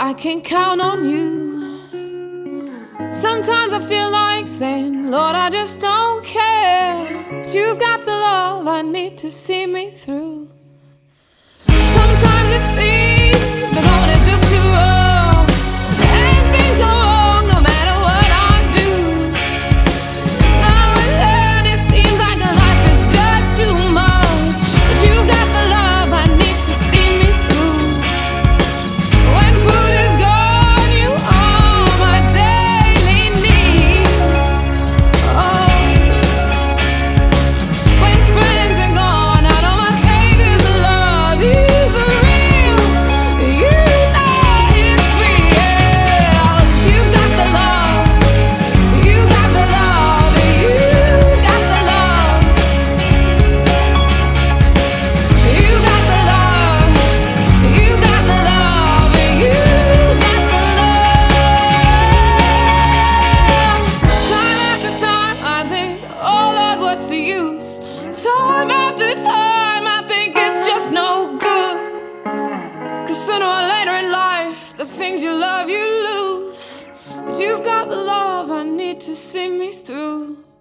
I can count on you. Sometimes I feel like saying, Lord, I just don't care, but you've got the love I need to see me through. Sometimes it seems the going is just too rough, and things go wrong no matter what I do. Now and then it seems like life is just too much, but you've got the love I need to see me through. When food is gone, you are my daily need. Oh, when friends are gone, I know my Savior's love is real. You know it's real. You've got the love, you got the love, you got the love, you got the love, you got the love, you got the love. Time after time I think, oh Lord, what's the use? Time after time I think it's just no good. 'Cause sooner or later in life, the things you love you lose. But you've got the love I need to see me through.